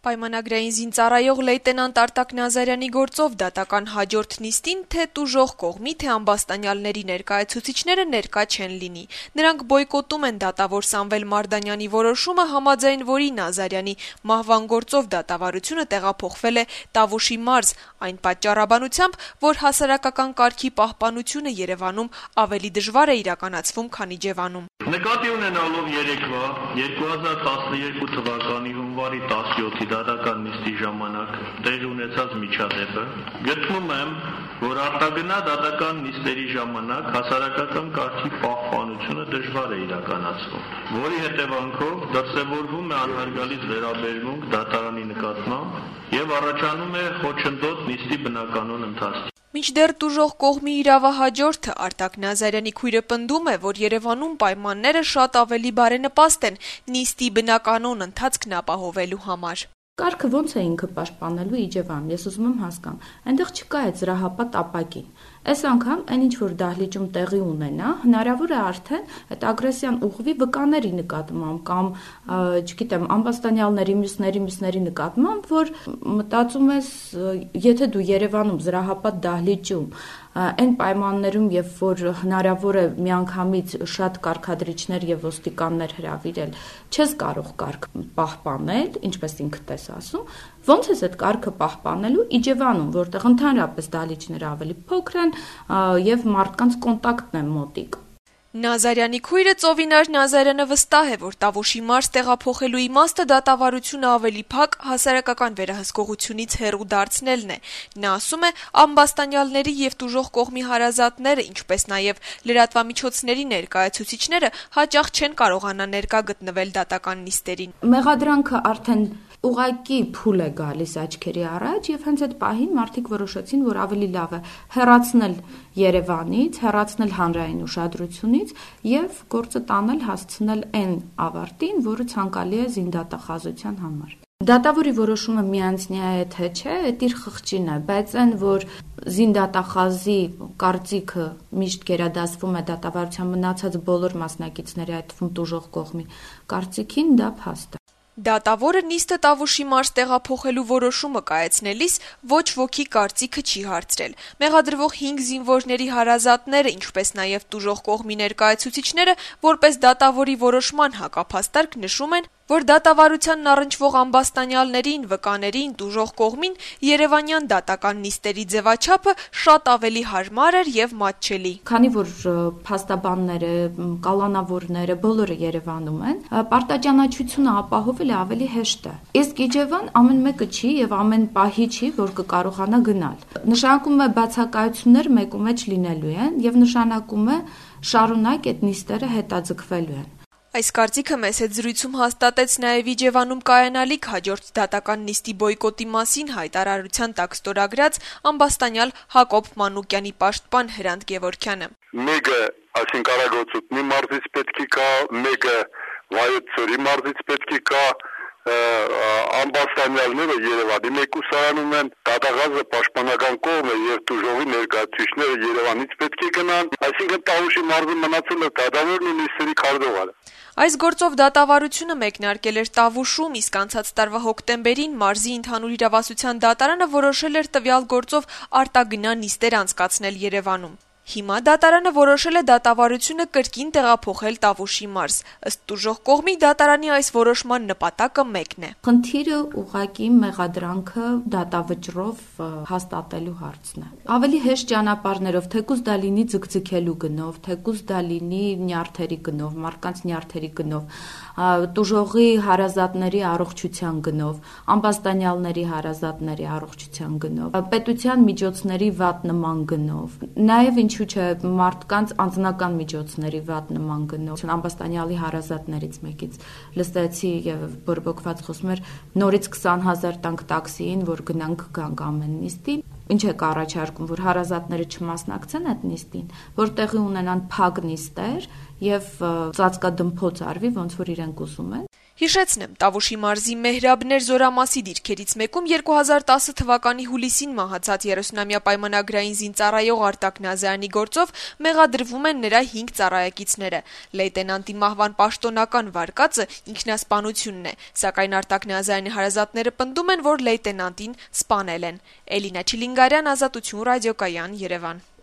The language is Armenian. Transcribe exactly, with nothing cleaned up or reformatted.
Պայմանագրային զինծառայող լեյտենանտ Արտակ Նազարյանի գործով դատական հաջորդ նիստին թե տուժող կողմի, թե ամբաստանյալների ներկայացուցիչները ներկա չեն լինի։ Նրանք բոյկոտում են դատավոր Սամվել Մարդանյանի որոշումը, համաձայն որի Նազարյանի մահվան գործով դատավարությունը տեղափոխվել է Տավուշի մարզ, այն պատճառաբանությամբ, որ հասարակական կարգի պահպանությունը Երևանում ավելի դժվար է իրականացվում, քան Իջևանում։ Նկատի ունենալով երեկվա երկու հազար տասներկու թվականի հունվարի տասնյոթի դատական նիստի ժամանակ տեղի ունեցած միջադեպը, գտնում եմ, որ արտագնա դատական նիստերի ժամանակ հասարակական կարգի պահպանությունը դժվար է իրականացվում, որի հետևանքով դրսևորվում է անհարգալից վերաբերմունք դատարանի նկատմամբ եւ առաջանում է խոչընդոտ նիստի բնականոն ընթացք։ Մինչդեռ տուժող կողմի իրավահաջորդը Արտակ Նազարյանի քույրը պնդում է, որ Երևանում պայմանները շատ ավելի բարենպաստ են նիստի բնականոն ընթացքն ապահովելու համար։ Կարգը ոնց է ինքը պաշտպանելու Իջևանում, ես ուզում եմ հասկանամ։ Այնտեղ չկա այդ զրահապատ ապակին։ Այս անգամ այն ինչ որ դահլիճում տեղի ունենա, հնարավոր է արդեն այդ ագրեսիան ուղղվի վկաների նկատմամբ կամ, չգիտեմ, ամբաստանյալների, մյուսների, մյուսների նկատմամբ, որ մտածում ես, եթե դու Երևանում զրահապատ դահլիճում այն պայմաններում, երբ որ հնարավոր է միանգամից շատ կարգադրիչներ եւ ոստիկաններ հրավիրել, չես կարող կարգ պահպանել, ինչպես ինքդ ես ասում, ոնց ես այդ կարգը պահպանելու Իջևանում, որտեղ ընդհանրապես դահլիճները ավելի փոքր են եւ մարդկանց կոնտակտն է մոտիկ։ Նազարյանի քույրը Ծովինար Նազարյանը վստահ է, որ Տավուշի մարզ տեղափոխելու իմաստը դատավարությունը ավելի փակ հասարակական վերահսկողությունից հեռու դարձնելն է։ Նա ասում է, ամբաստանյալների եւ տուժող կողմի հարազատները, ինչպես նաեւ լրատվամիջոցների ներկայացուցիչները հաճախ չեն կարողանա ներկա գտնվել դատական նիստերին։ Մեղադրանքը արդեն ուղակի փուլ է գալիս աչքերի առաջ եւ հենց այդ պահին մարդիկ որոշեցին, որ ավելի լավ է հեռացնել Երևանից, հեռացնել հանրային ուշադրությունից եւ գործը տանել հասցնել այն ավարտին, որը ցանկալի է զինդատախազության համար։ Դատավորի որոշումը միանձնյա է թե չէ, այդ իր խղճին է, բայց այն, որ զինդատախազի կարծիքը միշտ գերադասվում է դատավարության մնացած բոլոր մասնակիցների, այդ թվում տուժող կողմի կարծիքին, դա փաստ է։ Դատավորը նիստը Տավուշի մարզ տեղափոխելու որոշումը կայացնելիս ոչ ոքի կարծիքը չի հարցրել։ Մեղադրվող հինգ զինվորների հարազատները, ինչպես նաև տուժող կողմի ներկայացուցիչները, որպես դատավորի որոշման հակափաստարկ նշում են, որ դատավարությանն առնչվող ամբաստանյալներին, վկաներին, տուժող կողմին երևանյան դատական նիստերի ձևաչափը շատ ավելի հարմար էր եւ մատչելի։ Քանի որ փաստաբանները, կալանավորները բոլորը Երևանում են, պարտաճանաչությունը ապահովելը ավելի հեշտ է։ Իսկ Իջևան ամեն մեկը չի եւ ամեն պահի չի, որ կկարողանա գնալ։ Նշանակում է բացակայություններ մեկու մեջ լինելու են եւ նշանակում է շարունակ այդ նիստերը հետաձգվելու են։ Այս կարծիքը մեծ հետ զրույցում հաստատեց նաև Իջևանում կայանալիք հաջորդ դատական նիստի բոյկոտի մասին հայտարարության տակ ստորագրած ամբաստանյալ Հակոբ Մանուկյանի պաշտպան Հրանտ Գևորգյանը։ Մեկը այսինքն Արագոցուտնի մարզից պետք է կա, մեկը Վայոց ծորի մարզից պետք է կա, ամբաստանյալները Երևանի մեկուսարանում են, դատախազը պաշտպանական կողմը եւ տուժողի ներկայացուցիչները Երևանից պետք է գնան, այսինքն Տավուշի մարզը մնացել է դատավորն ու նիստերի քարտուղարը։ Այս գործով դատավարությունը մեկնարկել էր Տավուշում, իսկ անցած տարվա հոկտեմբերին մարզի ընդհանուր իրավասության դատարանը որոշել էր տվյալ գործով արտագնա նիստեր անցկացնել Երևանում։ Հիմա դատարանը որոշել է դատավարությունը կրկին տեղափոխել Տավուշի մարզ։ Ըստ տուժող կողմի դատարանի այս որոշման նպատակը մեկն է։ Խնդիրը ուղղակի մեղադրանքը դատավճռով հաստատելու հարցն է։ Ավելի հեշտ ճանապարհներով, թեկուզ դա լինի ձգձգելու գնով, թեկուզ դա լինի նյարդերի գնով, մարդկանց նյարդերի գնով, տուժողի հարազատների առողջության գնով, ամբաստանյալների հարազատների առողջության գնով, պետության միջոցների վատ նման գնով, նաև ինչու՞ չէ մարդկանց անձնական միջոցների վատ նման գնով։ Ամբաստանյալի հարազատներից մեկից լսեցի եւ բորբոքված խոսում էր նորից քսան հազար տանք տաքսիին, որ գնանք գանք ամեն նիստի։ Ինչ է առաջարկում, որ հարազատները չմասնակցեն այդ նիստին, որ տեղի ունենան փակ նիստեր եւ ծածկադմփոց արվի, ոնց որ իրենք ուզում են։ Հիշեցնեմ, Տավուշի մարզի Մեհրաբներ զորամասի դիրքերից մեկում երկու հազար տասը թվականի հուլիսին մահացած երեսունամյա պայմանագրային զինծառայող Արտակ Նազարյանի գործով մեղադրվում են նրա հինգ ծառայեկիցները։ Լեյտենանտի մահվան պաշտոնական վարկածը ինքնասպանությունն է, սակայն Արտակ Նազարյանի հարազատները պնդում են, որ լեյտենանտին սպանել են։ Էլինա Չիլինգարյան, Ազատություն ռադիոկայան, Երևան։